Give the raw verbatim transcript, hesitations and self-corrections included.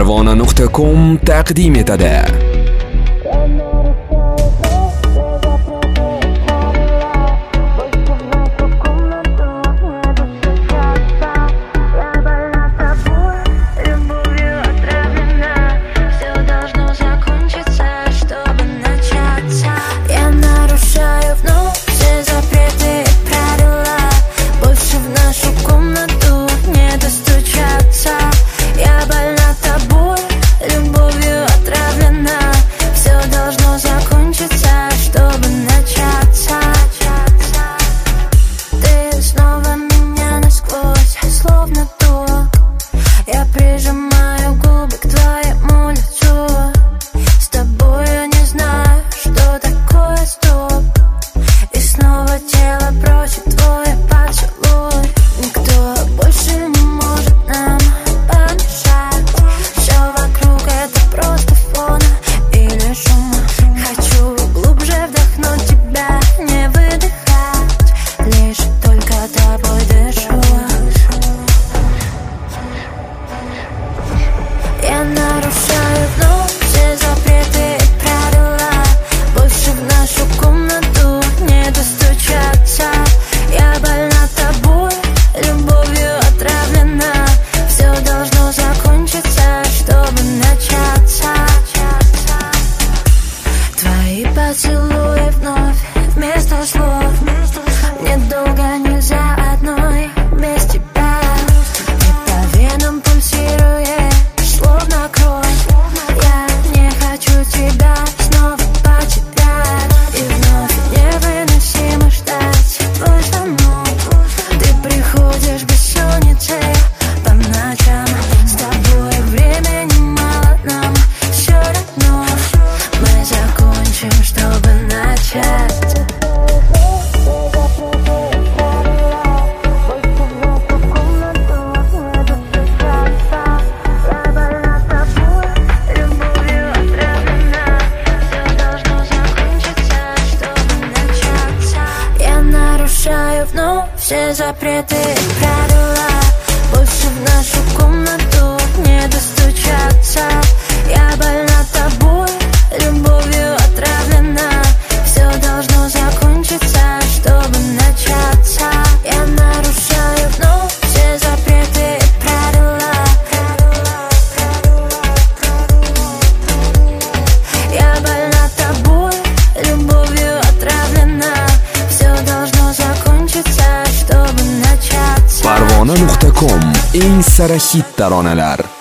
parvona nuqta com taqdim etadi. Поцелуй вновь вместо слов. Мне долго нельзя одной без тебя. Ты по венам пульсируешь, словно кровь. Я не хочу тебя снова потерять. И вновь невыносимо ждать твой звонок. Ты приходишь бессонницей по ночам. С тобой времени мало, нам все равно. Мы закончим, чтобы начать. Я нарушаю вновь все запреты и правила. Больше в нашу комнату не достучаться. Я больна тобой, любовью отравлена. Все должно закончиться, чтобы начаться. Я нарушаю вновь все запреты и правила. Я больна тобой, любовью отравлена. Все должно закончиться, чтобы начаться. parvona nuqta com eng sara hit taronalar.